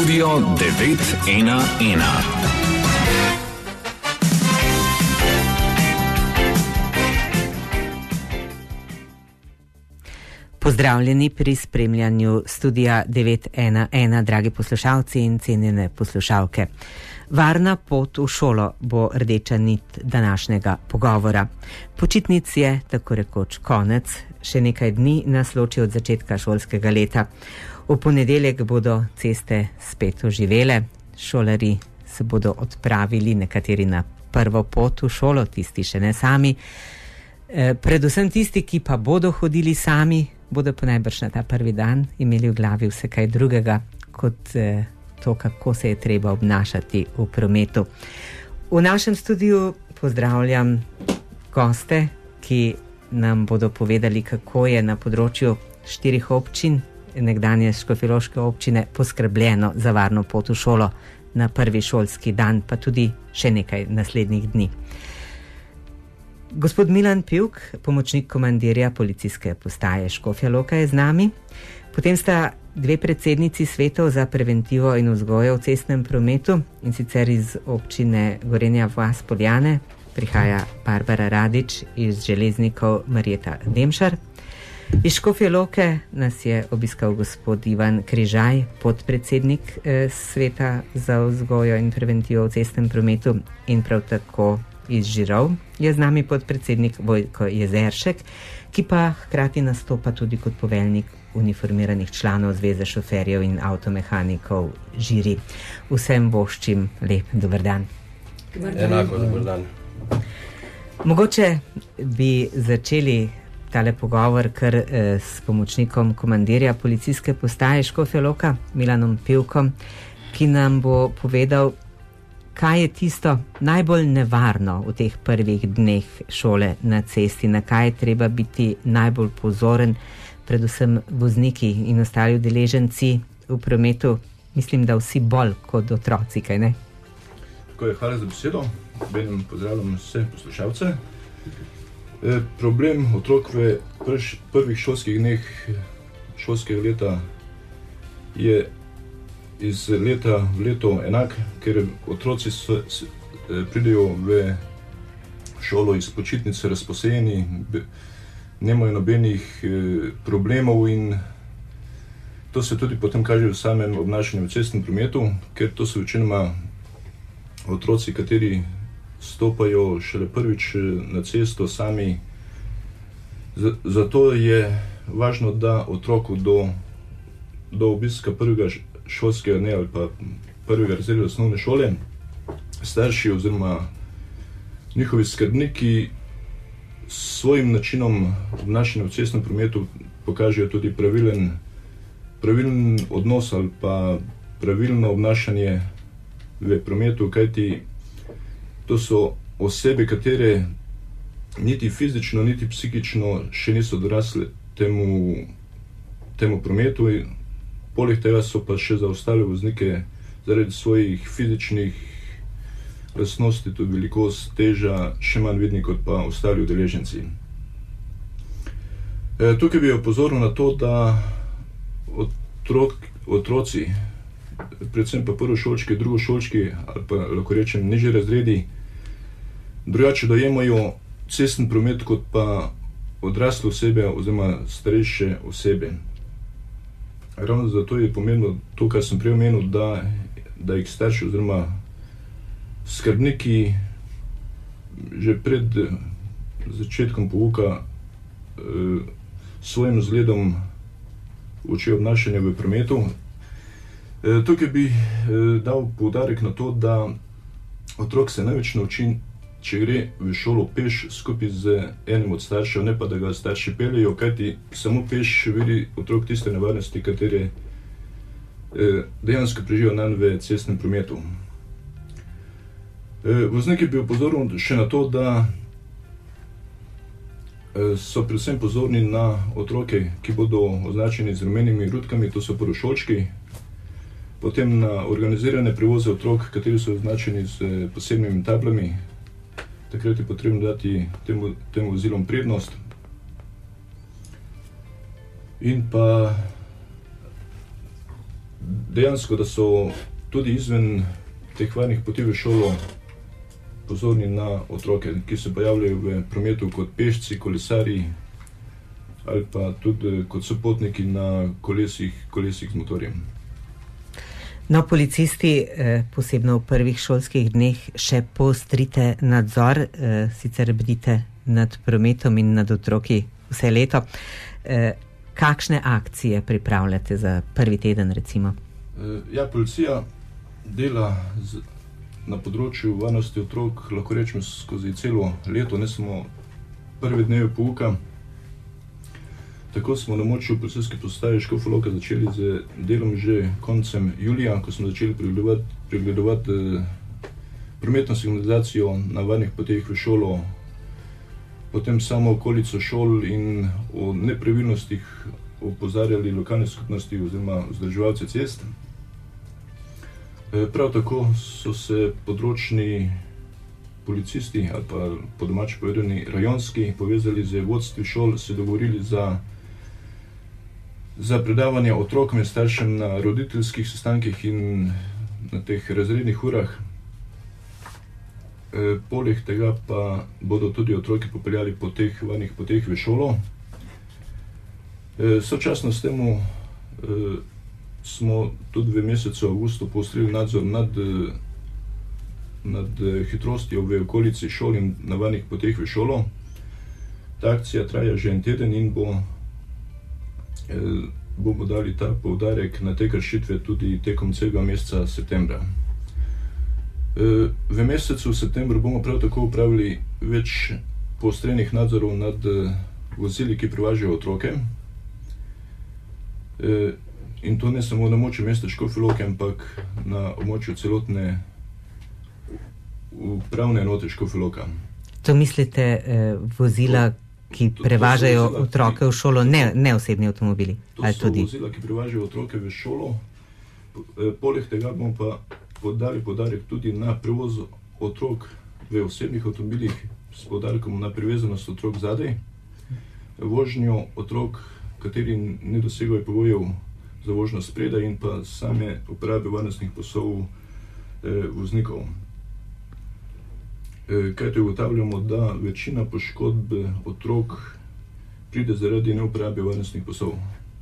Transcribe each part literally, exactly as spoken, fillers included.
Studio devet ena ena. Pozdravljeni pri spremljanju Studia devet ena ena, dragi poslušalci in cenjene poslušalke. Varna pot v šolo bo rdeča nit današnjega pogovora. Počitnic je tako rekoč konec, še nekaj dni nas loči od začetka šolskega leta. V ponedeljek bodo ceste spet oživele, šolarji se bodo odpravili, nekateri na prvo pot v šolo, tisti še ne sami. E, predvsem tisti, ki pa bodo hodili sami, bodo pa najbrž na ta prvi dan imeli v glavi vse kaj drugega, kot e, to, kako se je treba obnašati v prometu. V našem studiu pozdravljam goste, ki nam bodo povedali, kako je na področju štirih občin, nekdanje škofjeloške občine, poskrbljeno za varno pot v šolo na prvi šolski dan, pa tudi še nekaj naslednjih dni. Gospod Milan Pivk, pomočnik komandirja policijske postaje Škofja Loka, je z nami. Potem sta dve predsednici svetov za preventivo in vzgojo v cestnem prometu, in sicer iz občine Gorenja vas - Poljane prihaja Barbara Radič, iz Železnikov Marjeta Demšar. Iz Škofje Loke nas je obiskal gospod Ivan Križaj, podpredsednik eh, sveta za vzgojo in preventivo v cestnem prometu, in prav tako iz Žirov je z nami podpredsednik Vojko Jezeršek, ki pa hkrati nastopa tudi kot poveljnik uniformiranih članov Zveze šoferjev in avtomehanikov Žiri. Vsem voščim lep dober dan. Enako dober dan. Mogoče bi začeli tale pogovor kar eh, s pomočnikom komandirja policijske postaje Škofja Loka, Milanom Pivkom, ki nam bo povedal, kaj je tisto najbolj nevarno v teh prvih dneh šole na cesti, na kaj je treba biti najbolj pozoren, predvsem vozniki in ostali udeleženci v prometu, mislim, da vsi bolj kot otroci, kaj ne? Tako je, hvala za besedo. Benem pozdravljam vse poslušalce. E, problem otrok v prš, prvih šolskih dneh šolskega leta je iz leta v leto enak, ker otroci so, s, pridejo v šolo iz počitnice razposejeni, nemajo nobenih e, problemov, in to se tudi potem kaže v samem obnašanju v cestnem prometu, ker to so večinoma otroci, kateri stopajo šele prvič na cesto sami. Z, zato je važno, da otroku do, do obiska prvega šolskega dne ali pa prvega razreda osnovne šole starši oziroma njihovi skrbniki s svojim načinom obnašanja v cestnem prometu pokažejo tudi pravilen, pravilen odnos ali pa pravilno obnašanje v prometu, kajti to so osebe, katere niti fizično, niti psihično še niso dorasle temu, temu prometu. Poleg tega so pa še za ostale voznike zaradi svojih fizičnih lastnosti, tudi velikost, teža, še manj vidni kot pa ostali udeleženci. E, tukaj bi opozoril na to, da otrok, otroci, predvsem pa prvošolčki, drugošolčki ali pa lahko rečem nižji razredi, drugače dojemajo cestni promet kot pa odrasle osebe oziroma starejše osebe. Ravno zato je pomembno to, kar sem prej omenil, da, da jih starši oziroma skrbniki že pred začetkom pouka eh, svojim zgledom učijo obnašanje v prometu. Eh, tukaj bi eh, dal poudarek na to, da otrok se največ nauči, če gre v šolo peš skupaj z enim od staršev, ne pa da ga starši peljejo, kajti samo peš vidi otrok tiste nevarnosti, katere eh, dejansko preživijo nanj v cestnem prometu. Eh, vozniki bi opozoril še na to, da eh, so predvsem pozorni na otroke, ki bodo označeni z rumenimi rutkami, to so prvošolčki, potem na organizirane prevoze otrok, kateri so označeni z posebnimi tablami. Takrat je potrebno dati temu, temu vozilom prednost. In pa dejansko, da so tudi izven teh varnih poti v šolo pozorni na otroke, ki se pojavljajo v prometu kot pešci, kolesarji ali pa tudi kot sopotniki na kolesih, kolesih z motorjem. No, policisti eh, posebno v prvih šolskih dneh še poostrite nadzor, eh, sicer bdite nad prometom in nad otroki vse leto. Eh, kakšne akcije pripravljate za prvi teden, recimo? Eh, ja, policija dela z, na področju varnosti otrok, lahko rečemo, skozi celo leto, ne samo prve dneve pouka. Tako smo na območju policijske postaje Škofja Loka začeli z delom že koncem julija, ko smo začeli pregledovati, pregledovati eh, prometno signalizacijo na varnih poteh v šolo, potem samo okolico šol in o nepravilnostih opozarjali lokalne skupnosti oziroma vzdrževalce cest. Eh, prav tako so se področni policisti ali pa po domače povedani rajonski povezali z vodstvi šol, se dogovorili za za predavanje otrokom in staršem na roditeljskih sestankih in na teh razrednih urah. E, poleg tega pa bodo tudi otroki popeljali po teh varnih poteh v šolo. E, sočasno s temu e, smo tudi v mesecu avgustu poostrili nadzor nad, nad hitrostjo v okolici šol in na varnih poteh v šolo. Ta akcija traja že en teden in bo bomo dali ta poudarek na te kršitve tudi tekom celega meseca septembra. V mesecu septembru bomo prav tako upravili več poostrenih nadzorov nad vozili, ki prevažajo otroke. In to ne samo na območju mesta Škofje Loke, ampak na območju celotne upravne enote Škofja Loka. To mislite eh, vozila, ki prevažajo vozila, otroke v šolo, ne, ne osebni avtomobili? To so tudi vozila, ki prevažajo otroke v šolo. Poleg tega bomo pa podali podarek tudi na prevoz otrok v osebnih avtomobilih s podarkom na privezanost otrok zadaj, vožnjo otrok, kateri ne dosegajo pogojev za vožnjo spredaj in pa same uporabe varnostnih pasov eh, voznikov. Kajti ugotavljamo, da večina poškodb otrok pride zaradi neuporabe varnostnih pasov.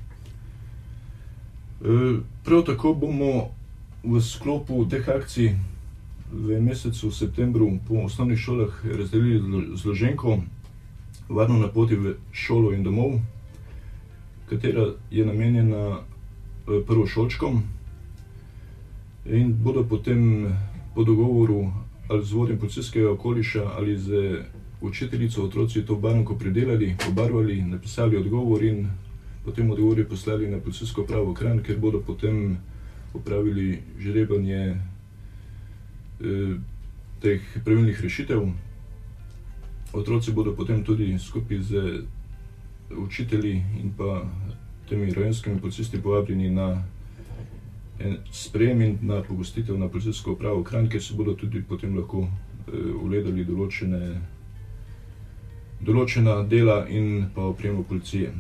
Prav tako bomo v sklopu teh akcij v mesecu septembru po osnovnih šolah razdelili zloženko Varno na poti v šolo in domov, katera je namenjena prvošolčkom in bodo potem po dogovoru ali z vodjem policijskega okoliša ali z učiteljico otroci to banko predelali, pobarvali, napisali odgovor in potem odgovor poslali na policijsko upravo Kranj, kjer bodo potem opravili žrebanje eh, teh pravilnih rešitev. Otroci bodo potem tudi skupaj z učitelji in pa temi rajonskimi policisti povabljeni na sprejem in na pogostitev na policijsko upravo Kranj, kjer se bodo tudi potem lahko ugledali določene, določena dela in pa opremo policije.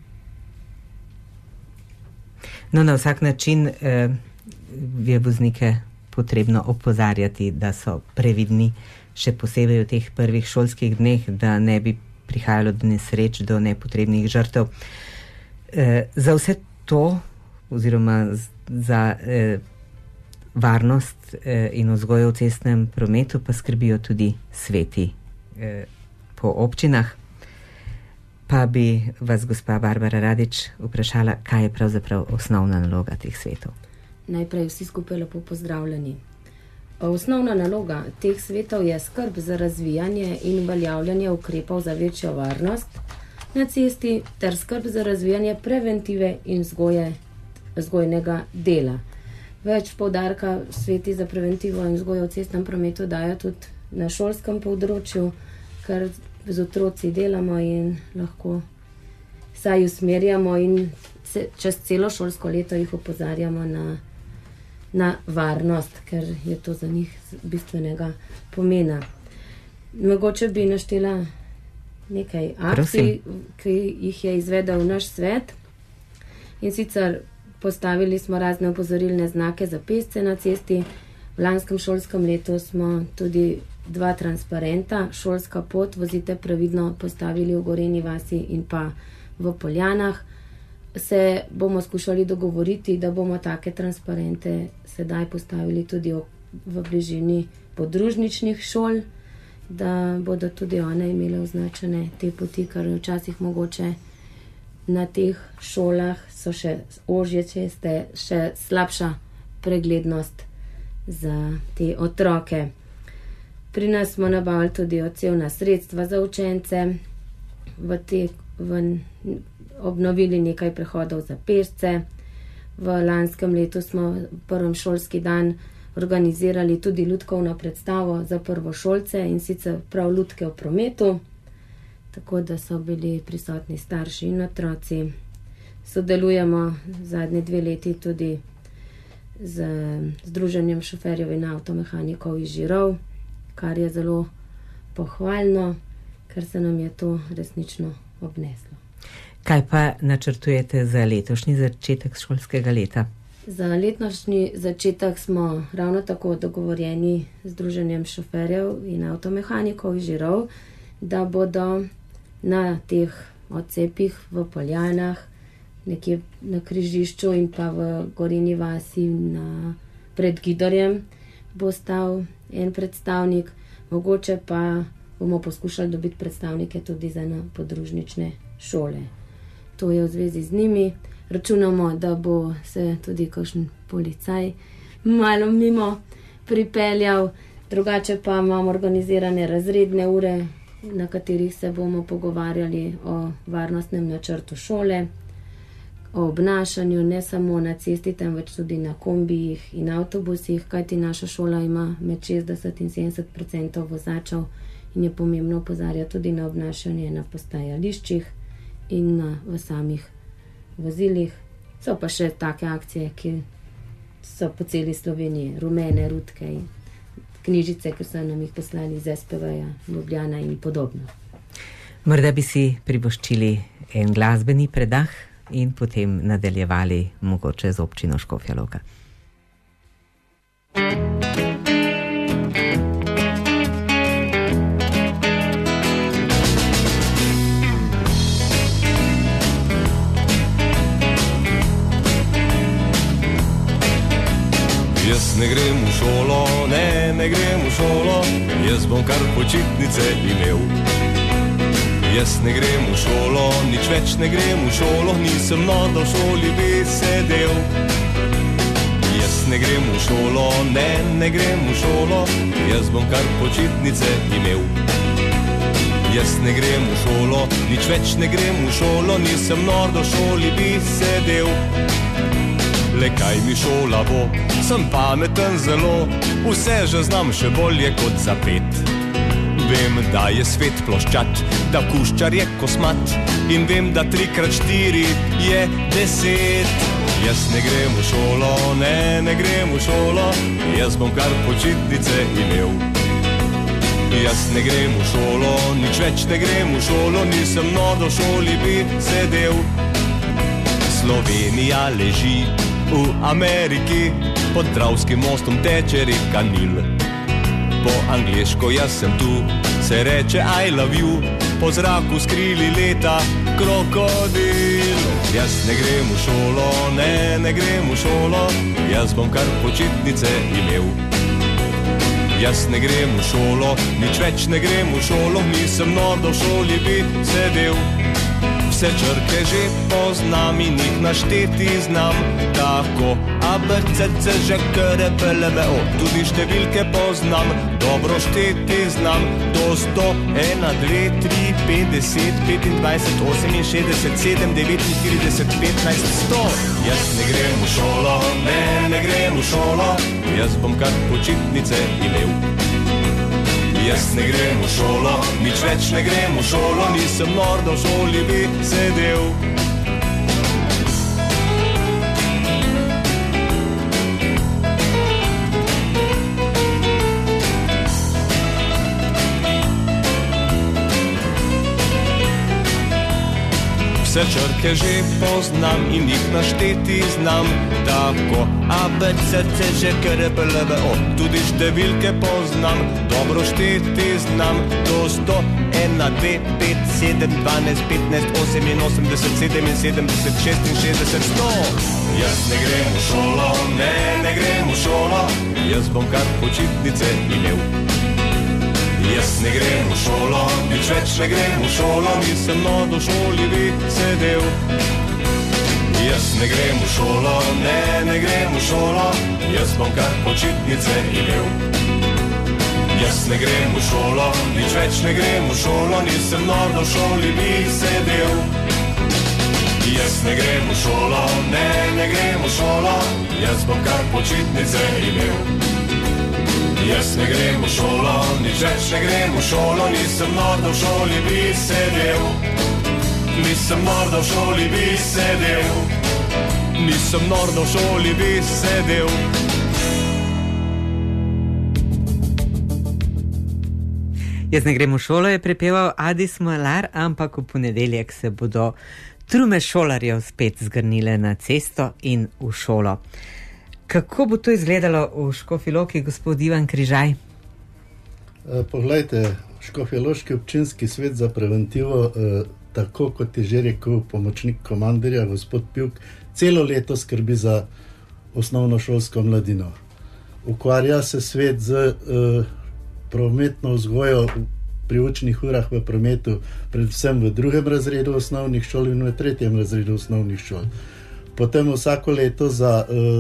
No, na vsak način eh, je voznike potrebno opozarjati, da so previdni, še posebej v teh prvih šolskih dneh, da ne bi prihajalo do nesreč, do nepotrebnih žrtev. Eh, za vse to, oziroma za eh, varnost eh, in vzgojo v cestnem prometu pa skrbijo tudi sveti eh, po občinah. Pa bi vas gospa Barbara Radič vprašala, kaj je pravzaprav osnovna naloga teh svetov. Najprej vsi skupaj lepo pozdravljeni. Osnovna naloga teh svetov je skrb za razvijanje in uveljavljanje ukrepov za večjo varnost na cesti ter skrb za razvijanje preventive in vzgoje vzgojnega dela. Več poudarka sveti za preventivo in vzgojo v cestnem prometu dajo tudi na šolskem področju, ker z otroci delamo in lahko saj usmerjamo in čez celo šolsko leto jih opozarjamo na, na varnost, ker je to za njih bistvenega pomena. Mogoče bi naštela nekaj akcij, ki jih je izvedel naš svet. In sicer postavili smo razne opozorilne znake za pešce na cesti. V lanskem šolskem letu smo tudi dva transparenta, šolska pot, vozite previdno, postavili v Gorenji vasi in pa v Poljanah. Se bomo skušali dogovoriti, da bomo take transparente sedaj postavili tudi v bližini podružničnih šol, da bodo tudi one imele označene te poti, kar včasih mogoče na teh šolah so še ožje ceste, še slabša preglednost za te otroke. Pri nas smo nabavili tudi odsevna sredstva za učence, v te, v, obnovili nekaj prehodov za pešce. V lanskem letu smo prvem šolski dan organizirali tudi lutkovno predstavo za prvošolce in sicer prav lutke v prometu, tako da so bili prisotni starši in otroci. Sodelujemo zadnje dve leti tudi z Združenjem šoferjev in avtomehanikov iz Žirov, kar je zelo pohvalno, ker se nam je to resnično obneslo. Kaj pa načrtujete za letošnji začetek šolskega leta? Za letošnji začetek smo ravno tako dogovorjeni z Združenjem šoferjev in avtomehanikov iz Žirov, da bodo na teh odcepih v Poljanah, nekje na križišču in pa v Gorenji vasi na, pred Gidorjem bo stal en predstavnik, mogoče pa bomo poskušali dobiti predstavnike tudi za na podružnične šole. To je v zvezi z njimi. Računamo, da bo se tudi kakšen policaj malo mimo pripeljal, drugače pa imamo organizirane razredne ure, na katerih se bomo pogovarjali o varnostnem načrtu šole, o obnašanju ne samo na cesti, temveč tudi na kombijih in avtobusih, kajti naša šola ima med šestdeset in sedemdeset procentov vozačev in je pomembno opozarjati tudi na obnašanje na postajališčih in na, v samih vozilih. So pa še take akcije, ki so po celi Sloveniji, rumene rutke in knjižice, ki so nam jih poslali iz S P V-ja, Ljubljana in podobno. Morda bi si privoščili en glasbeni predah in potem nadaljevali mogoče z občino Škofja Loka. Jaz ne grem v šolo, ne, ne grem v šolo, jaz bom kar počitnice imel. Jaz ne grem v šolo, nič več ne grem v šolo, nisem nordo v šoli bi sedel. Jaz ne grem v šolo, ne, ne grem v šolo, jaz bom kar počitnice imel. Jaz ne grem v šolo, nič več ne grem v šolo, nisem nordo v šoli bi sedel. Le kaj mi šola bo, sem pameten zelo, vse že znam še bolje kot za pet. Vem, da je svet ploščat, da kuščar je kosmat in vem, da tri krat štiri je deset. Jaz ne grem v šolo, ne, ne grem v šolo, jaz bom kar počitnice imel. Jaz ne grem v šolo, nič več ne grem v šolo, nisem nordo v šoli bi sedel. Slovenija leži v Ameriki, pod Dravskim mostom teče reka Nil. Po angleško jaz sem tu, se reče I love you, po zraku skrili leta krokodil. Jaz ne grem v šolo, ne, ne grem v šolo, jaz bom kar počitnice imel. Jaz ne grem v šolo, nič več ne grem v šolo, nisem nordo v šoli bi sedel. Vse črke že poznam in jih našteti znam, tako A, B, C, C, Ž, K, R, P, L, M, O. Tudi številke poznam, dobro šteti znam, do sto, ena, dve, tri, pet, deset, petindvajset, oseminšestdeset, sedem, devetinštirideset, petnajst, sto. Jaz ne grem v šolo, ne, ne grem v šolo, jaz bom kar počitnice imel. Jaz ne grem v šolo, nič več ne grem v šolo, nisem nordo v šoli bi sedel. Vse črke že poznam in jih našteti znam. Tako A, B, C, C, Ž, K, R, P, L, V, O. Tudi številke poznam, dobro šteti znam. Do sto, ena, dve, pet, sedem, dvanajst, petnajst, oseminosemdeset, sedeminsedemdeset, šestinšestdeset, sto. Jaz ne grem v šolo, ne, ne grem v šolo, jaz bom kar počitnice imel. Jaz ne grem v šolo, nič več ne grem v šolo, nisem no do šoli bi sedel. Jaz ne grem v šolo, ne, ne grem v šolo, jaz bom kar počitnice imel. Jaz ne grem v šolo, nič več ne grem v šolo, nisem no do šoli bi sedel. Jaz ne grem v šolo, ne, ne grem v šolo, jaz bom kar počitnice imel. Jaz ne grem v šolo, nič več ne grem v šolo, nisem nor, da v šoli bi sedel. Nisem nor, da v šoli bi sedel. Nisem nor, da v šoli bi sedel. Jaz ne grem v šolo, je prepeval Adi Smolar, ampak v ponedeljek se bodo trume šolarjev spet zgrnile na cesto in v šolo. Kako bo to izgledalo v Škofji Loki, gospod Ivan Križaj? Poglejte, Škofjeloški občinski svet za preventivo, tako kot je že rekel pomočnik komandirja, gospod Pivk, celo leto skrbi za osnovnošolsko mladino. Ukvarja se svet z prometno vzgojo pri učnih urah v prometu, predvsem v drugem razredu osnovnih šol in v tretjem razredu osnovnih šol. Potem vsako leto za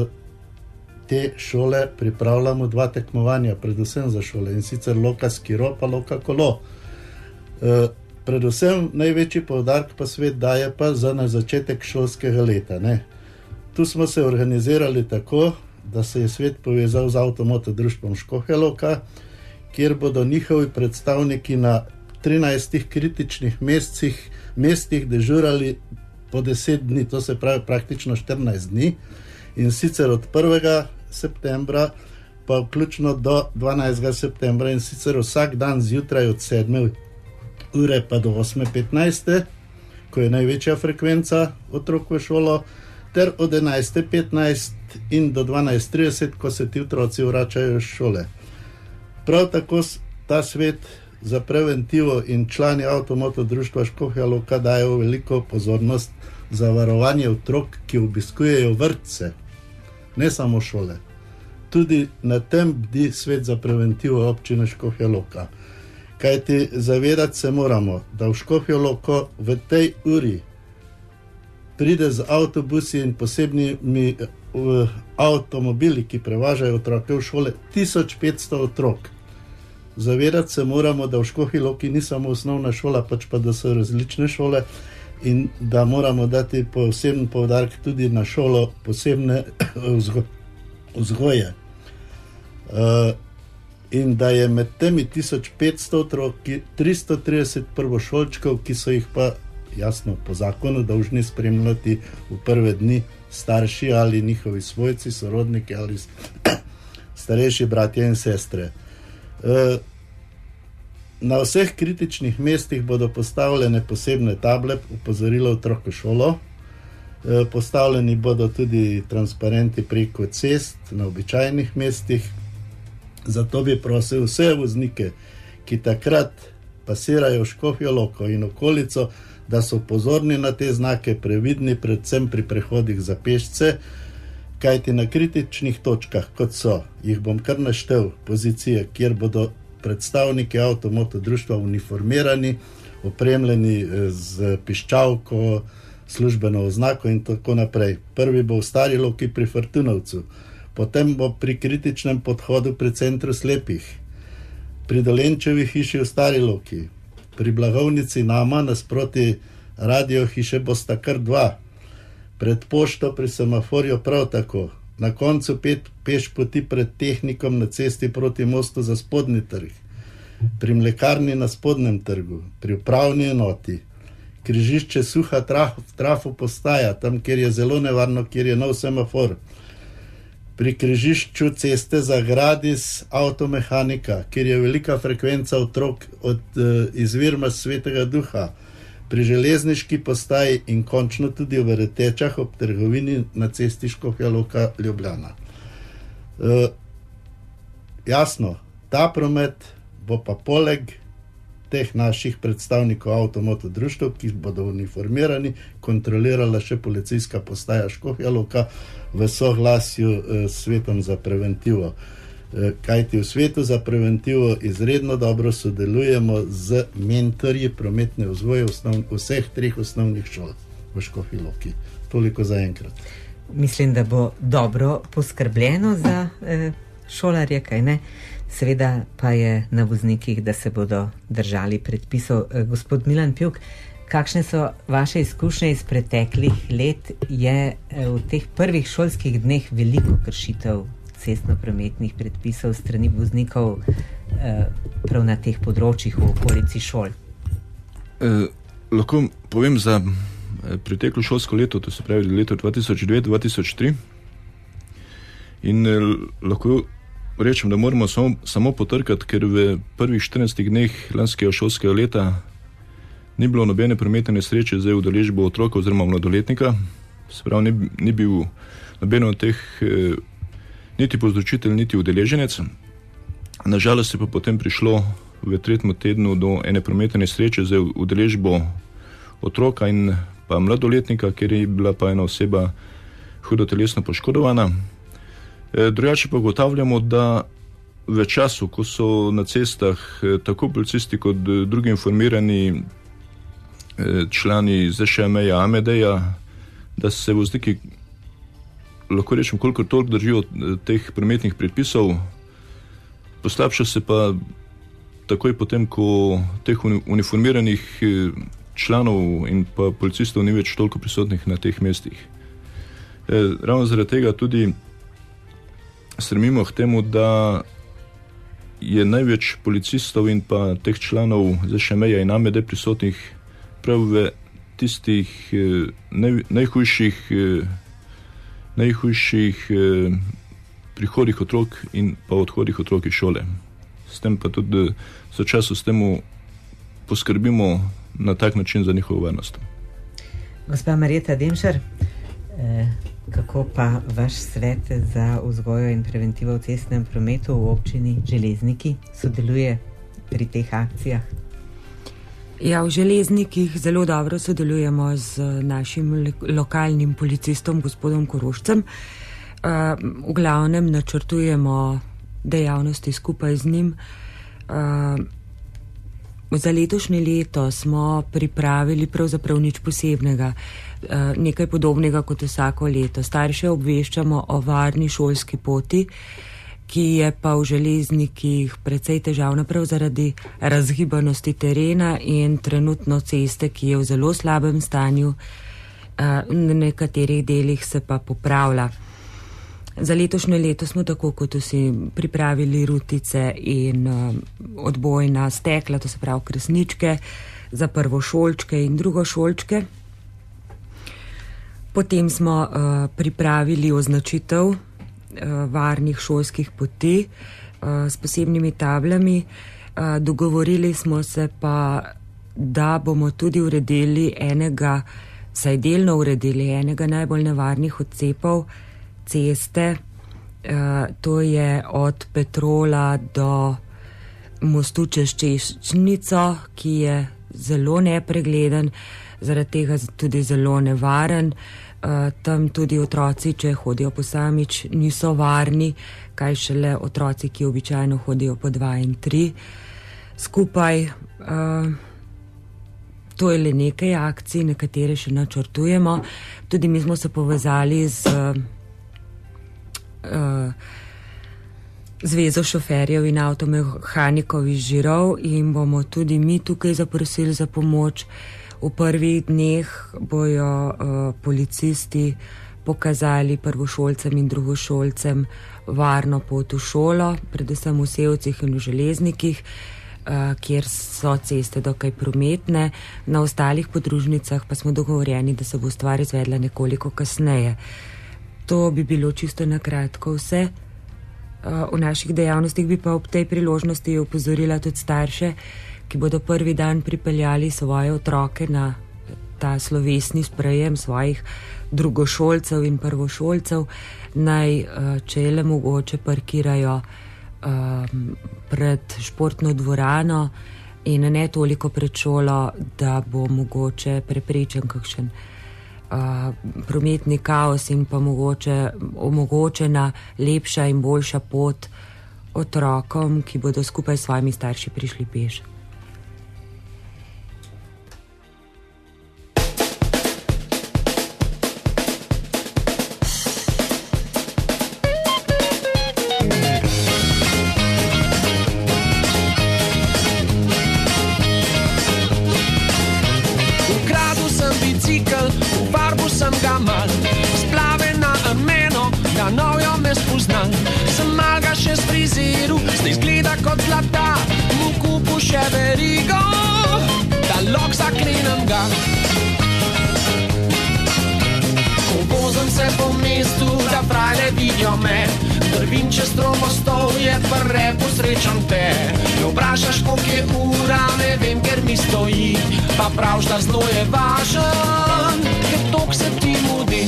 te šole pripravljamo dva tekmovanja, predvsem za šole, in sicer Loka Skiro pa Loka Kolo. E, predvsem največji poudarek pa svet daje pa za na začetek šolskega leta. Ne? Tu smo se organizirali tako, da se je svet povezal z Avtomoto društvom Škofja Loka, kjer bodo njihovi predstavniki na trinajstih kritičnih mestih, mestih dežurali po deset dni, to se pravi praktično štirinajst dni, in sicer od prvega septembra pa vključno do dvanajstega septembra, in sicer vsak dan zjutraj od sedme ure pa do osme petnajst, ko je največja frekvenca otrok v šolo, ter od enajste petnajst in do dvanajst trideset, ko se ti otroci vračajo iz šole. Prav tako ta svet za preventivo in člani Avtomoto društva Škofja Loka dajo veliko pozornost za varovanje otrok, ki obiskujejo vrtce, ne samo šole. Tudi na tem bdi svet za preventivo občine Škofja Loka. Kajti zavedati se moramo, da v Škofjo Loko v tej uri pride z avtobusi in posebnimi uh, avtomobili, ki prevažajo otroke v šole, tisoč petsto otrok. Zavedati se moramo, da v Škofji Loki ni samo osnovna šola, pač pa da so različne šole in da moramo dati poseben poudarek tudi na šolo posebne vzgo vzgoje. Uh, in da je med temi tisoč petsto otroki tristo trideset prvošolčkov, ki so jih pa jasno po zakonu dolžni spremljati v prve dni starši ali njihovi svojci, sorodniki ali starejši bratje in sestre. Uh, na vseh kritičnih mestih bodo postavljene posebne table, opozorilo otrok v šolo. Uh, postavljeni bodo tudi transparenti preko cest na običajnih mestih. Zato bi prosil vse voznike, ki takrat pasirajo Škofjo Loko in okolico, da so pozorni na te znake, previdni predvsem pri prehodih za pešce, kajti na kritičnih točkah, kot so, jih bom kar naštel, pozicije, kjer bodo predstavniki Avtomoto društva uniformirani, opremljeni z piščalko, službeno oznako in tako naprej. Prvi bo v Stari Loki pri Fortunovcu, potem bo pri kritičnem podhodu pri centru slepih, pri Dolenčevi hiši v Stari Loki, pri Blagovnici Nama nasproti radio hiše bosta kar dva, pred pošto pri semaforju prav tako, na koncu pet peš poti pred tehnikom na cesti proti mostu za Spodnji trg, pri mlekarni na Spodnjem trgu, pri upravni enoti, križišče Suha traf, trafo postaja, tam, kjer je zelo nevarno, kjer je nov semafor, pri križišču ceste za Gradis avtomehanika, kjer je velika frekvenca otrok od uh, izvirma Svetega Duha, pri železniški postaji in končno tudi v Retečah ob trgovini na cesti Škofja Loka Ljubljana. E, jasno, ta promet bo pa poleg teh naših predstavnikov avtomoto društev, ki bodo uniformirani, kontrolirala še policijska postaja Škofja Loka v soglasju s Svetom za preventivo. Kajti v Svetu za preventivo izredno dobro sodelujemo z mentorji prometne vzgoje osnov, vseh treh osnovnih šol v Škofji Loki. Toliko za enkrat. Mislim, da bo dobro poskrbljeno za eh, šolarje, kaj ne? Seveda pa je na voznikih, da se bodo držali predpisov. Eh, gospod Milan Pivk, kakšne so vaše izkušnje iz preteklih let? Je eh, v teh prvih šolskih dneh veliko kršitev cestno-prometnih predpisov strani voznikov eh, prav na teh področjih v okolici šol? Eh, lahko povem za eh, preteklo šolsko leto, to se pravi leto dva tisoč dve dva tisoč tri, in eh, lahko rečem, da moramo samo, samo potrkati, ker v prvih štirinajstih dneh lanskega šolskega leta ni bilo nobene prometne nesreče za udeležbo otroka oziroma mladoletnika, se pravi, ni, ni bil nobeno od teh eh, niti povzročitelj, niti udeleženec. Nažalost je pa potem prišlo v tretjem tednu do ene prometne nesreče za udeležbo otroka in pa mladoletnika, ker je bila pa ena oseba hudo telesno poškodovana. E, drugače pa ugotavljamo, da v času, ko so na cestah e, tako policisti kot drugi informirani e, člani Z Š M ja, A M D-ja, da se vozniki lahko rečem, koliko toliko držijo teh prometnih predpisov, poslabša se pa takoj potem, ko teh uniformiranih članov in pa policistov ni več toliko prisotnih na teh mestih. E, ravno zaradi tega tudi stremimo k temu, da je največ policistov in pa teh članov Z Š M ja in A M D prisotnih prav v tistih naj, najhujših najhujših eh, prihodih otrok in pa odhodih otrok iz šole. S tem pa tudi sočasno s temu poskrbimo na tak način za njihovo varnost. Gospa Marjeta Demšar, eh, kako pa vaš svet za vzgojo in preventivo v cestnem prometu v občini Železniki sodeluje pri teh akcijah? Ja, v Železnikih zelo dobro sodelujemo z našim lokalnim policistom, gospodom Korošcem. V glavnem načrtujemo dejavnosti skupaj z njim. Za letošnje leto smo pripravili pravzaprav nič posebnega, nekaj podobnega kot vsako leto. Starše obveščamo o varni šolski poti, ki je pa v Železnikih precej težavna prav zaradi razgibanosti terena in trenutno ceste, ki je v zelo slabem stanju, na nekaterih delih se pa popravlja. Za letošnje leto smo tako kot vsi pripravili rutice in odbojna stekla, to se pravi kresničke, za prvošolčke in drugošolčke. Potem smo pripravili označitev varnih šolskih poti uh, s posebnimi tablami. Uh, dogovorili smo se pa, da bomo tudi uredili enega, saj delno uredili enega najbolj nevarnih odcepov ceste. Uh, to je od Petrola do mostu čez Češčnico, ki je zelo nepregleden, zaradi tega tudi zelo nevaren. Uh, tam tudi otroci, če hodijo posamič, niso varni, kaj šele otroci, ki običajno hodijo po dva in tri skupaj. Uh, to je le nekaj akcij, nekatere še načrtujemo. Tudi mi smo se povezali z uh, Zvezo šoferjev in avtomehanikov iz Žirov in bomo tudi mi tukaj zaprosili za pomoč. V prvih dneh bojo uh, policisti pokazali prvošolcem in drugošolcem varno pot v šolo, predvsem v Sevcih in v Železnikih, uh, kjer so ceste dokaj prometne. Na ostalih podružnicah pa smo dogovorjeni, da se bo stvar izvedla nekoliko kasneje. To bi bilo čisto na kratko vse. Uh, v naših dejavnostih bi pa ob tej priložnosti opozorila tudi starše, ki bodo prvi dan pripeljali svoje otroke na ta slovesni sprejem svojih drugošolcev in prvošolcev, naj, če je le mogoče, parkirajo um, pred športno dvorano in ne toliko pred šolo, da bo mogoče preprečen kakšen uh, prometni kaos in pa mogoče omogočena lepša in boljša pot otrokom, ki bodo skupaj s svojimi starši prišli peš. Drvim čez stromostov, je pa repo srečam te. Ne vprašaš, koliko je ura, ne vem, ker mi stoji. Pa pravš, da zelo je važen, ker tok se ti mudi.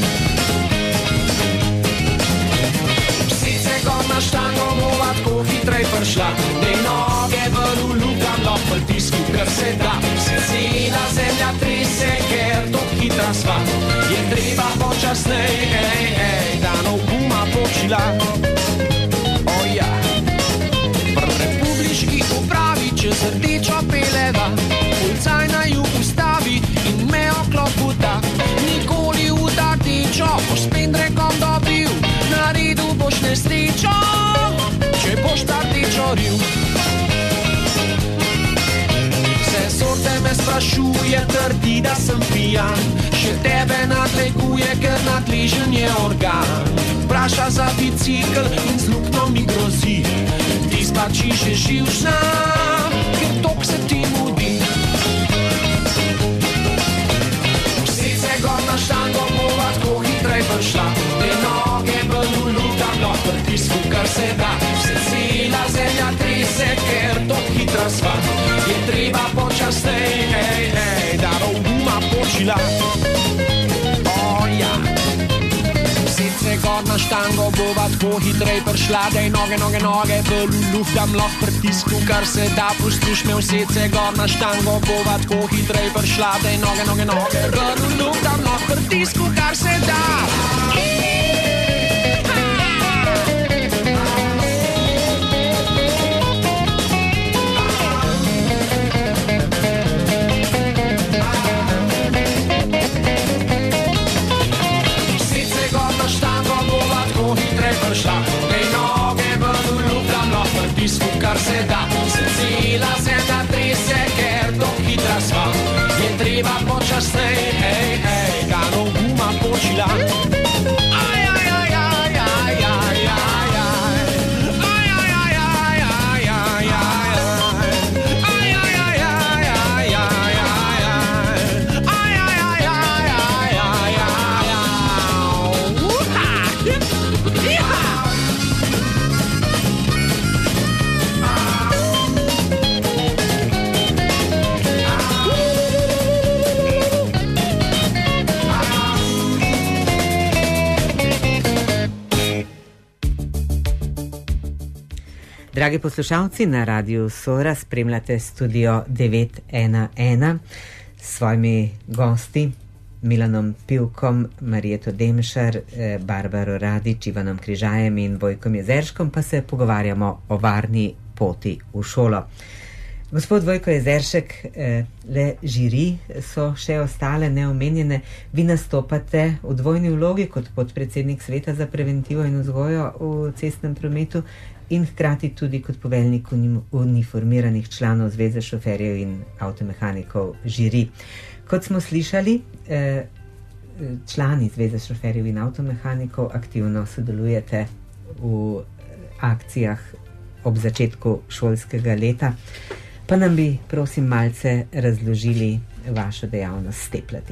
Psice gor na štango bova tako hitrej prišla. Dej noge v lulukam, lahko pritisku, kar se da. Cela zemlja trese, ker tok hitra sva. Je treba počasnej, ej, ej, da nov guma počila. Čez rdečo peleva, policaj na ju ustavi in me okloputa. Nikoli v ta tečo, boš s pendrekom dobil, naredil boš nesrečo, če boš ta tečo ril. Vse sorte me sprašuje, trdi, da sem pijan, še tebe nadleguje, ker nadležen je organ. Vpraša za bicikl in z lukno mi grozi, ti spači že živšna, ker tok se ti mudi. Psice gor na štango bova tako hitrej prišla. Te noge v lulukam, lahko pritisku, kar se da. Vse cela zemlja trese, ker tok hitra sva. Je treba počasnej, ej, ej, da bo guma počila. Oh, ja. Psice gor na štango bova tako hitrej prišla. Dej noge, noge, noge v lulukam, lahko pritisku, kar se da. Pustuš me vsece gor na štango bova tako hitrej prišla. Dej noge, noge, noge v lulukam, lahko pritisku, kar se da. Kar se da, se cela zemlja trese, ker tok hitra sva. Je treba počasnej, ej, ej, da no guma počila. Aj, aj, aj, aj, aj, aj, aj, aj. Aj, aj, aj, aj, aj, aj, aj, aj. Aj, aj, aj, aj, aj, aj, aj, aj. Aj, aj, aj, aj, aj, aj, aj, aj. Uha! Iha! Dragi poslušalci, na Radiu Sora spremljate studio devet ena ena s svojimi gosti Milanom Pivkom, Marijeto Demšar, Barbaro Radič, Ivanom Križajem in Vojkom Jezerškom, pa se pogovarjamo o varni poti v šolo. Gospod Vojko Jezeršek, le žiri so še ostale neomenjene. Vi nastopate v dvojni vlogi kot podpredsednik Sveta za preventivo in vzgojo v cestnem prometu in hkrati tudi kot poveljnik uniformiranih članov Zveze šoferjev in avtomehanikov žiri. Kot smo slišali, člani Zveze šoferjev in avtomehanikov aktivno sodelujete v akcijah ob začetku šolskega leta. Pa nam bi, prosim, malce razložili vašo dejavnost stepljati.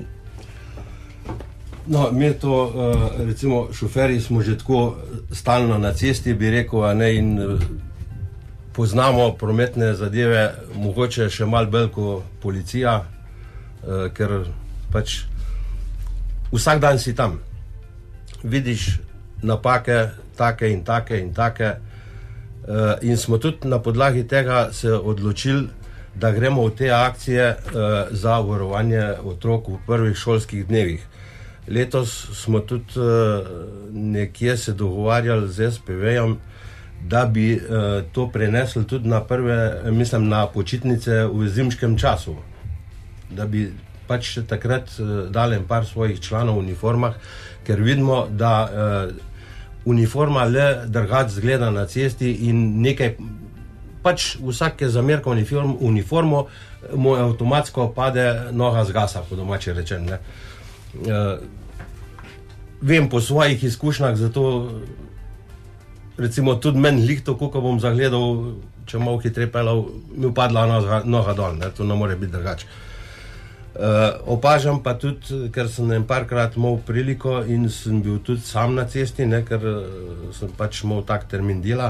No, mi to, recimo, šoferji smo že tako stalno na cesti, bi rekel, a ne, in poznamo prometne zadeve, mogoče še malo bolj kot policija, uh, ker pač vsak dan si tam. Vidiš napake, take in take in take. Uh, in smo tudi na podlagi tega se odločili, da gremo v te akcije uh, za varovanje otrok v prvih šolskih dnevih. Letos smo tudi uh, nekje se dogovarjali z S P V-jem, da bi uh, to prenesli tudi na prve, mislim, na počitnice v zimskem času. Da bi pač takrat uh, dali en par svojih članov v uniformah, ker vidimo, da uh, uniforma le drugače zgleda na cesti in nekaj, pač vsak, ki zamerka uniform, uniformo, mu avtomatsko pade noga z gasa, po domače rečen. Ne. Uh, vem po svojih izkušnjah, zato recimo tudi meni lihto, ko bom zagledal, če malo hitreje pelal, mi upadla noga, noga dol, ne, to ne more biti drugače. Uh, opažam pa tudi, ker sem en parkrat imel priliko in sem bil tudi sam na cesti, ne, ker uh, sem pač imel tak termin dela,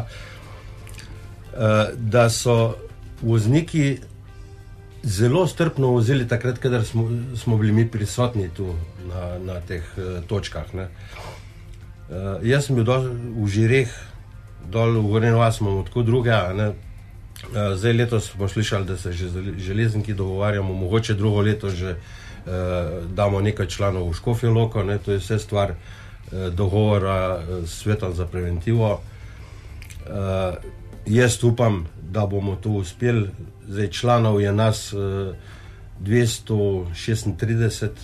uh, da so vozniki zelo strpno vozili takrat, kadar smo, smo bili mi prisotni tu na, na teh uh, točkah. Ne. Uh, jaz sem bil dol v Žireh, dol v Gorenju vas imamo tako druge, ne. Uh, zdaj letos smo slišali, da se že železniki dogovarjamo, mogoče drugo leto že uh, damo nekaj članov v Škofjo Loko, ne, to je vse stvar uh, dogovora uh, s Svetom za preventivo. Uh, jaz upam, da bomo to uspeli. Zdaj članov je nas uh, dvesto šestintrideset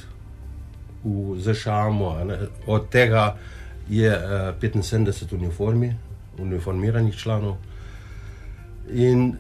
v Z Š A-mu, od tega je uh, petinsedemdeset uniformi, uniformiranih članov. In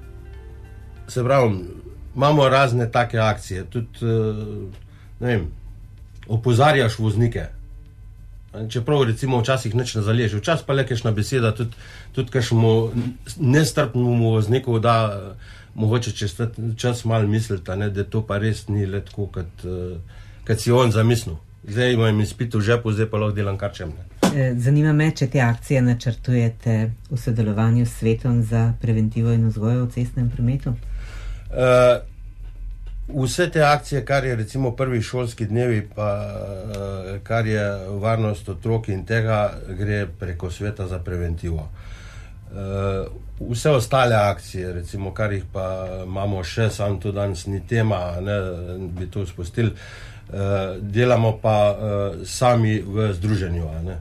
se pravi, imamo razne take akcije, tudi, ne vem, opozarjaš voznike. Čeprav recimo včasih nič ne zaleži, včasih pa le kakšna beseda, tudi, tudi kakšnemu nestrpnemu vozniku da mogoče čez čas malo misliti, ne, da to pa res ni le tako, kot, kot si on zamislil. Zdaj imam izpit v žepu, zdaj pa lahko delam kar čem. Ne. Zanima me, če te akcije načrtujete v sodelovanju s Svetom za preventivo in vzgojo v cestnem prometu? Uh, vse te akcije, kar je recimo prvi šolski dnevi, pa uh, kar je varnost otrok in tega, gre preko Sveta za preventivo. Uh, vse ostale akcije, recimo, kar jih pa imamo še, sam to danes ni tema, ne, bi to spustili, uh, delamo pa uh, sami v združenju, ne.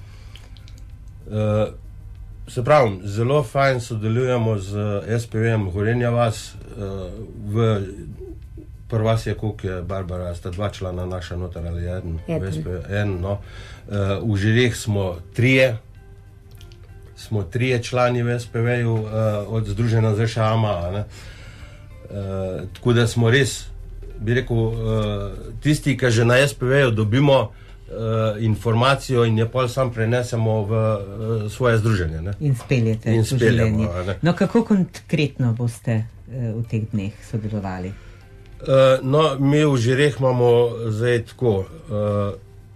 Uh, se pravi, zelo fajn sodelujemo z S P V-jem Gorenja vas, uh, v prvi vas je, koliko je Barbara, sta dva člana naša noter ali eden, v S P V, en, no. Uh, v Žireh smo trije, smo trije člani v S P V-ju uh, od združenja Z Š A-ma, ne. Uh, tako da smo res, bi rekel, uh, tisti, ki že na S P V-ju dobimo Uh, informacijo in je pol sam prenesemo v uh, svoje združenje. Ne? In speljete in v življenje. No, kako konkretno boste uh, v teh dneh sodelovali? Uh, no, mi v Žireh imamo zdaj tako, uh,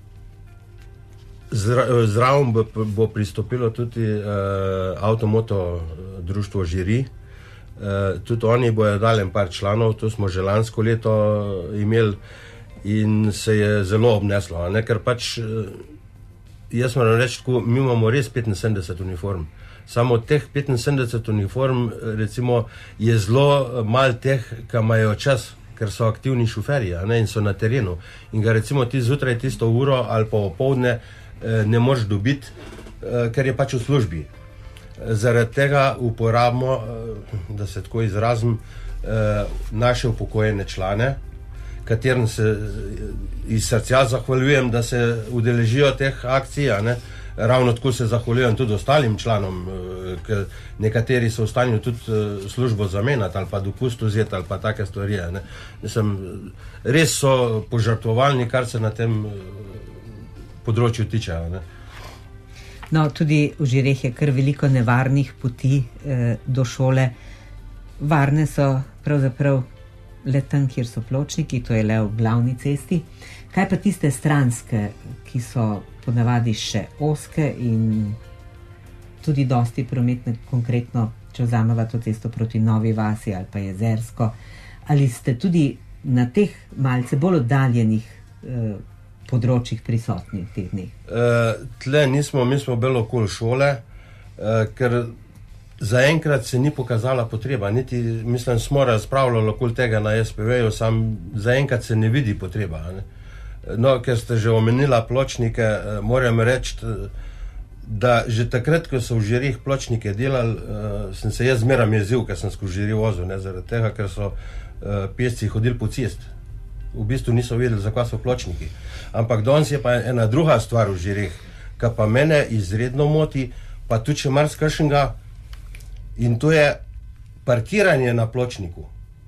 zra, zraven bo, bo pristopilo tudi uh, Avtomoto društvo Žiri. Uh, tudi oni bojo dali en par članov, to smo že lansko leto imeli, in se je zelo obneslo, ne, ker pač, jaz moram reči tako, mi imamo res petinsedemdeset uniform. Samo teh petinsedemdeset uniform, recimo, je zelo malo teh, ki imajo čas, ker so aktivni šoferji, ne, in so na terenu. In ga recimo ti zjutraj tisto uro ali pa opoldne ne moreš dobiti, ker je pač v službi. Zaradi tega uporabimo, da se tako izrazim, naše upokojene člane, katerim se iz srca zahvaljujem, da se udeležijo teh akcij, ne. Ravno tako se zahvaljujem tudi ostalim članom, ker nekateri so v stanju tudi službo zamenjati ali pa dopust vzeti ali pa take stvari. Ne. Mislim, res so požrtvovalni, kar se na tem področju tiče. Ne. No, tudi v Žireh je kar veliko nevarnih poti eh, do šole. Varne so pravzaprav le tam, kjer so pločniki, to je le v glavni cesti. Kaj pa tiste stranske, ki so ponavadi še ozke in tudi dosti prometne, konkretno če vzameva to cesto proti Novi Vasi ali pa Jezersko, ali ste tudi na teh malce bolj oddaljenih eh, področjih prisotni v teh dneh? Uh, tle nismo, mi smo bolj okoli šole, uh, ker zaenkrat se ni pokazala potreba, niti, mislim, smo razpravljali okoli tega na S P V-ju, sam zaenkrat se ne vidi potreba. Ne? No, ker ste že omenila pločnike, uh, moram reči, da že takrat, ko so v Žireh pločnike delali, uh, sem se jaz zmeram jezil, ker sem skozi Žiri vozil, ne, zaradi tega, ker so uh, pešci hodili po cest. V bistvu niso vedeli, zakaj so pločniki. Ampak danes je pa ena druga stvar v Žireh, ki pa mene izredno moti, pa tudi še marsikšenga, in to je parkiranje na pločniku.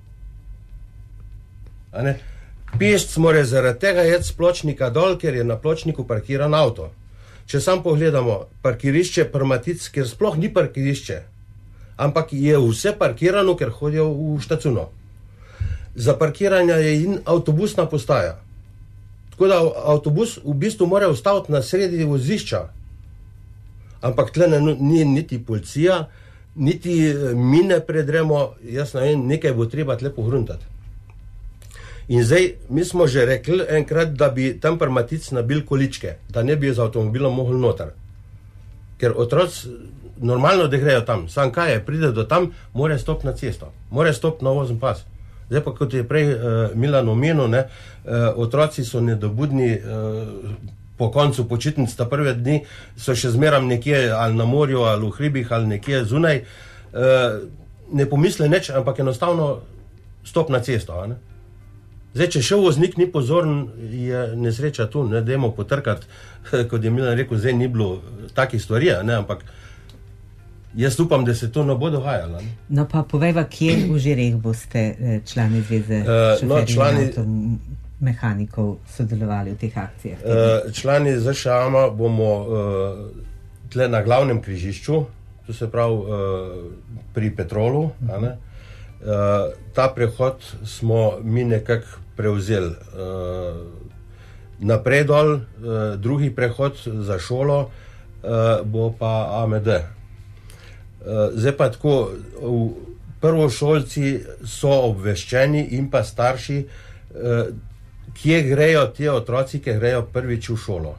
A ne? Pešc more zaradi tega jeti z pločnika dol, ker je na pločniku parkiran avto. Če sam pogledamo parkirišče Prmatic, ker sploh ni parkirišče, ampak je vse parkirano, ker hodijo v štacuno. Za parkiranje je in avtobusna postaja. Tako da avtobus v bistvu mora ustaviti na sredi vozišča. Ampak tle ne, ni niti policija, niti mi ne predremo, jaz ne vem, nekaj bo treba tle pogruntati. In zdaj, mi smo že rekli enkrat, da bi tam Prmatic nabil količke, da ne bi z avtomobilom mogli noter. Ker otroci normalno da grejo tam, sam kaj je, pride do tam, mora stopiti na cesto, mora stopiti na vozni pas. Zdaj pa, kot je prej uh, Milan omenil, ne, uh, otroci so nedobudni, uh, po koncu počitnic, ta prve dni so še zmeram nekje ali na morju, ali v hribih, ali nekje zunaj, uh, ne pomisle nič, ampak enostavno stop na cesto. A ne? Zdaj, če še voznik ni pozoren, je nesreča tu, ne, dajmo potrkati, kot je Milan rekel, zdaj ni bilo takih stvari, ne, ampak jaz upam, da se to ne bo dogajalo. Ne. No pa povejva, kje v Žireh boste člani zveze uh, no, člani, avtomehanikov sodelovali v teh akcijah? Uh, člani Z Š A-ma bomo uh, tle na glavnem križišču, to se pravi uh, pri Petrolu, uh-huh. a ne, Uh, ta prehod smo mi nekako prevzeli. Uh, naprej dol, uh, drugi prehod za šolo uh, bo pa A M D. Uh, zdaj pa tako, prvošolci so obveščeni in pa starši, uh, kje grejo ti otroci, ki grejo prvič v šolo.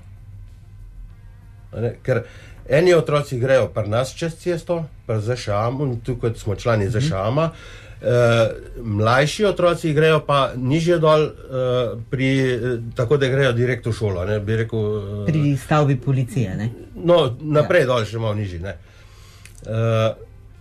Ker eni otroci grejo pri nas čez cesto, pri Z Š A-mu, tukaj smo člani Z Š A-ma, Uh, mlajši otroci grejo pa nižje dol, uh, pri, tako da grejo direkt v šolo. Ne, bi rekel, uh, pri stavbi policije, ne? No, naprej ja. Dol še malo nižji. Ne. Uh,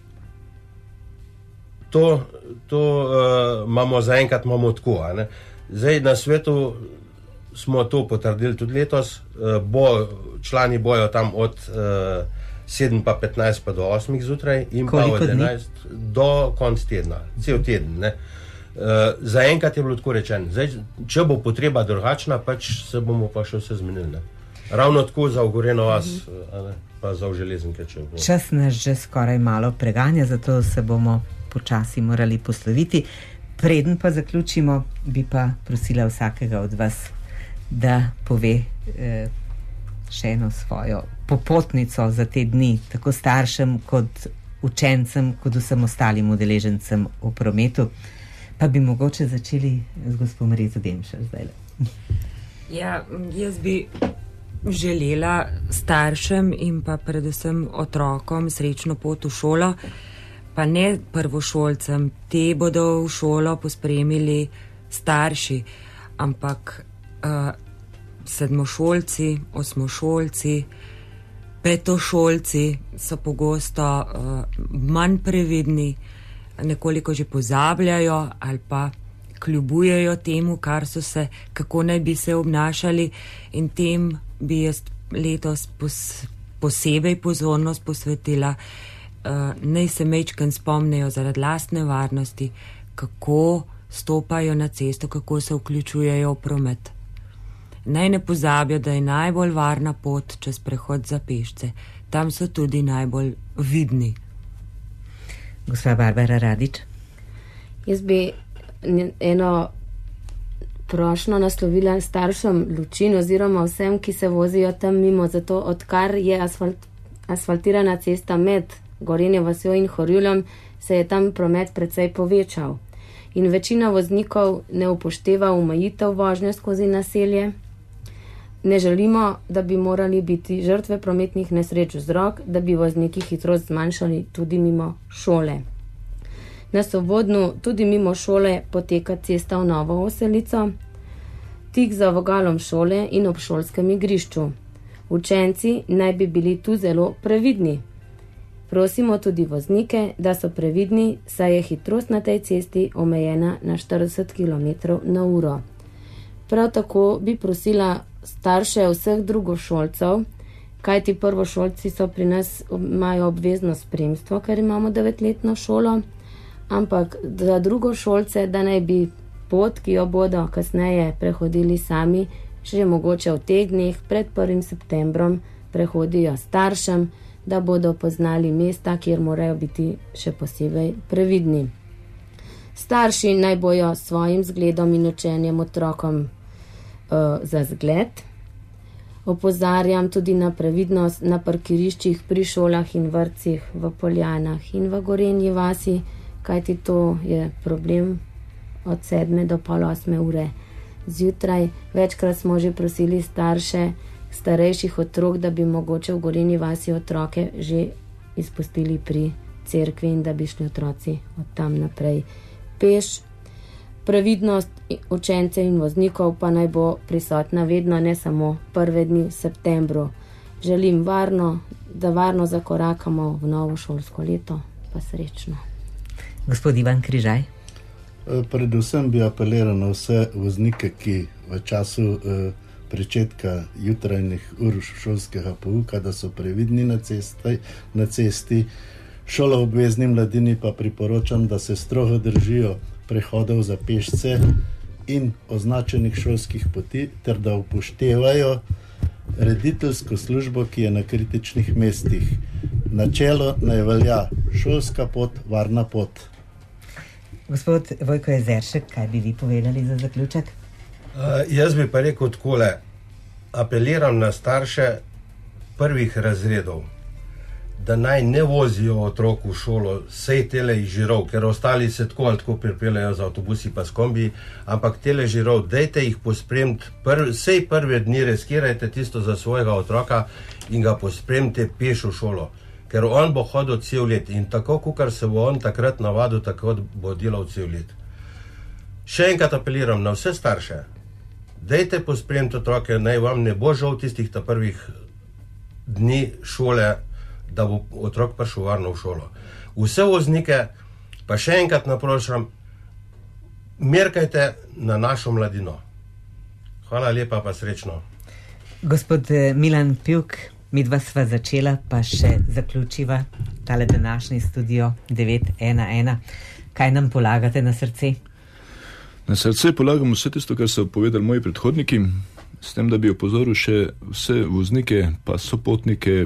to to uh, imamo zaenkrat imamo tako. Ne. Zdaj na svetu smo to potrdili tudi letos, uh, bo, člani bojo tam od uh, sedem pa petnajst pa do osmih zjutraj in Koliko pa od enajst do konc tedna, cel teden. Ne. Uh, zaenkrat je bilo tako rečeno. Zdaj, če bo potreba drugačna, pač se bomo pa še vse zmenili. Ne. Ravno tako za Ogoreno vas, mm-hmm. pa za Železnike. Če bo. Čas nas že skoraj malo preganja, zato se bomo počasi morali posloviti. Preden pa zaključimo, bi pa prosila vsakega od vas, da pove eh, še eno svojo popotnico za te dni, tako staršem kot učencem, kot vsem ostalim udeležencem v prometu. Pa bi mogoče začeli z gospodom Rezo Demšar zdaj. Ja, jaz bi želela staršem in pa predvsem otrokom srečno pot v šolo, pa ne prvošolcem, te bodo v šolo pospremili starši, ampak uh, sedmošolci, osmošolci, petošolci so pogosto uh, manj previdni, nekoliko že pozabljajo ali pa kljubujejo temu, kar so se, kako naj bi se obnašali, in tem bi jaz letos pos, posebej pozornost posvetila, uh, naj se mečken spomnejo zaradi lastne varnosti, kako stopajo na cesto, kako se vključujejo v promet. Naj ne pozabijo, da je najbolj varna pot čez prehod za pešce. Tam so tudi najbolj vidni. Gospa Barbara Radič. Jaz bi eno prošnjo naslovila staršem Lučin oziroma vsem, ki se vozijo tam mimo, zato odkar je asfalt, asfaltirana cesta med Gorenjo vasjo in Horjulom, se je tam promet precej povečal. In večina voznikov ne upošteva omejitev vožnje skozi naselje. Ne želimo, da bi morali biti žrtve prometnih nesreč vzrok, da bi vozniki hitrost zmanjšali tudi mimo šole. Na Sovodnu tudi mimo šole poteka cesta v Novo Oselico, tik za vogalom šole in ob šolskem igrišču. Učenci naj bi bili tu zelo previdni. Prosimo tudi voznike, da so previdni, saj je hitrost na tej cesti omejena na štirideset kilometrov na uro. Prav tako bi prosila starše vseh drugošolcev, kajti prvošolci so pri nas, imajo obvezno spremstvo, ker imamo devetletno šolo, ampak za drugošolce, da naj bi pot, ki jo bodo kasneje prehodili sami, že mogoče v teh dneh pred prvim septembrom prehodijo staršem, da bodo poznali mesta, kjer morajo biti še posebej previdni. Starši naj bojo svojim zgledom in učenjem otrokom uh, za zgled. Opozarjam tudi na previdnost na parkiriščih pri šolah in vrtcih v Poljanah in v Gorenji vasi, kajti to je problem od sedme do pol osme ure zjutraj. Večkrat smo že prosili starše starejših otrok, da bi mogoče v Gorenji vasi otroke že izpustili pri cerkvi in da bi šli otroci od tam naprej peš. Previdnost učencev in voznikov pa naj bo prisotna vedno, ne samo prve dni v septembru. Želim varno, da varno zakorakamo v novo šolsko leto, pa srečno. Gospod Ivan Križaj. Predvsem bi apeliral na vse voznike, ki v času eh, pričetka jutrajnih ur šolskega pouka, da so previdni na cesti, na cesti. Šoloobvezni mladini pa priporočam, da se strogo držijo prehodov za pešce in označenih šolskih poti, ter da upoštevajo rediteljsko službo, ki je na kritičnih mestih. Načelo naj velja šolska pot, varna pot. Gospod Vojko Jezeršek, kaj bi vi povedali za zaključek? Uh, jaz bi pa rekel takole, apeliram na starše prvih razredov, da naj ne vozijo otrok v šolo, sej tele iz žirov, ker ostali se tako ali tako pripeljajo z avtobusi pa s kombi, ampak tele žirov, dejte jih pospremiti, prv, sej prve dni riskirajte tisto za svojega otroka in ga pospremite peš v šolo, ker on bo hodil cel let in tako, kukar se bo on takrat navadil, tako bo delal cel let. Še enkrat apeliram na vse starše, dejte pospremiti otroke, naj vam ne bo žal tistih ta prvih dni šole, da bo otrok prišel varno v šolo. Vse voznike pa še enkrat naprošam, merkajte na našo mladino. Hvala lepa, pa srečno. Gospod Milan Pivk, midva sva začela, pa še zaključiva tale današnji studio devet ena ena. Kaj nam polagate na srce? Na srce polagam vse tisto, kar so povedali moji predhodniki, s tem, da bi opozoril še vse voznike pa sopotnike,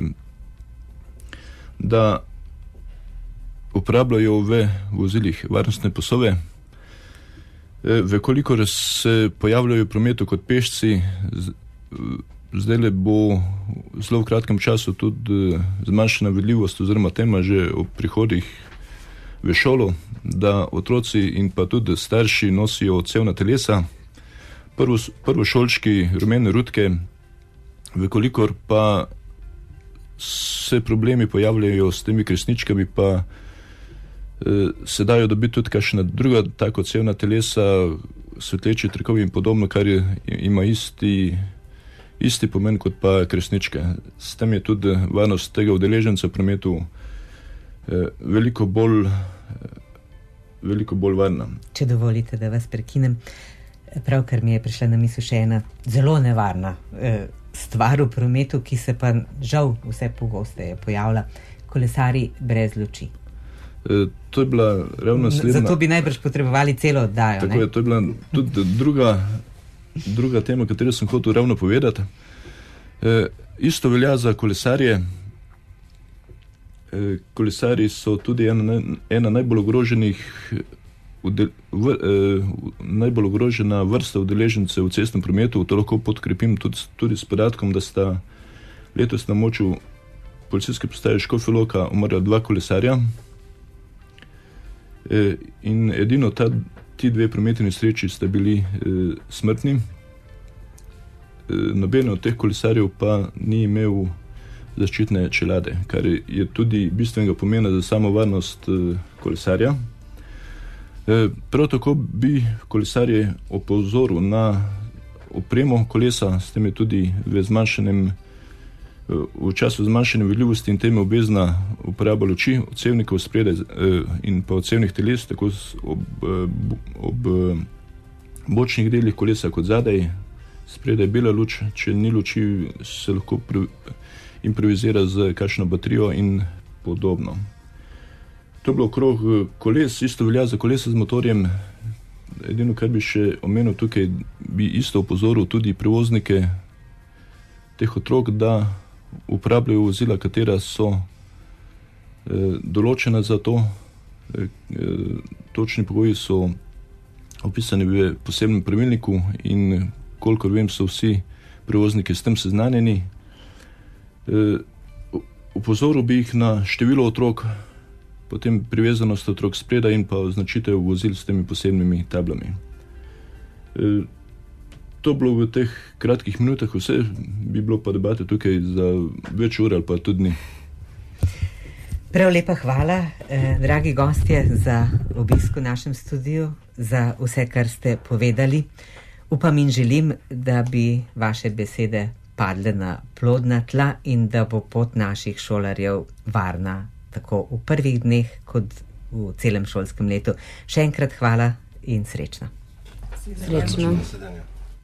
da uporabljajo v vozilih varnostne pasove. Vekolikor se pojavljajo v prometu kot pešci, zdaj bo zelo v kratkem času tudi zmanjšana vidljivost oziroma tema že ob prihodih v šolo, da otroci in pa tudi starši nosijo odsevna telesa, prvo, prvošolčki rumene rutke, vekolikor pa se problemi pojavljajo s temi kresničkami, pa eh, se dajo dobiti tudi kakšna druga tako odsevna telesa, svetleči trikovi in podobno, kar je, ima isti, isti pomen kot pa kresničke. S tem je tudi varnost tega udeleženca v prometu eh, veliko bolj, eh, veliko bolj varna. Če dovolite, da vas prekinem, pravkar mi je prišla na misel še ena zelo nevarna eh, stvar v prometu, ki se pa žal vse pogosteje pojavlja. Kolesari brez luči. E, to je bila ravno naslednja... Zato bi najbrž potrebovali celo oddajo. Tako ne? je, to je bila tudi druga, druga tema, katero sem hotel ravno povedati. E, isto velja za kolesarje. E, kolesari so tudi ena, ena najbolj ogroženih Ude, v, eh, najbolj ogrožena vrsta udeležencev v cestnem prometu. To lahko podkrepim tudi, tudi s podatkom, da sta letos na moču policijske postaje Škofja Loka umrla dva kolesarja. E, in edino ta, ti dve prometni nesreči sta bili e, smrtni. E, noben od teh kolesarjev pa ni imel zaščitne čelade, kar je tudi bistvenega pomena za samo varnost e, kolesarja. E, prav tako bi kolesarje opozoril na opremo kolesa, s tem je tudi v zmanjšanem v času zmanjšanja vidljivosti in tem je obvezna uporaba luči, odsevnikov spredaj in pa odsevnih teles, tako ob, ob bočnih delih kolesa kot zadaj. Spredaj bela luč, če ni luči, se lahko improvizira z kakšno baterijo in podobno. To je bilo okrog koles, isto velja za kolesa z motorjem. Edino, kar bi še omenil tukaj, bi isto opozoril tudi prevoznike teh otrok, da uporabljajo vozila, katera so eh, določena za to. Eh, točni pogoji so opisani v posebnem pravilniku in kolikor vem, so vsi prevozniki s tem seznanjeni. Eh, upozoril bi jih na število otrok, potem privezanost otrok spredaj in pa označitev vozil s temi posebnimi tablami. Eh, To bilo v teh kratkih minutah vse, bi bilo pa debate tukaj za več ur ali pa tudi ni. Prav lepa hvala, eh, dragi gostje, za obisk v našem studiu, za vse, kar ste povedali. Upam in želim, da bi vaše besede padle na plodna tla in da bo pot naših šolarjev varna, tako v prvih dneh kot v celem šolskem letu. Še enkrat hvala in srečno. Srečno.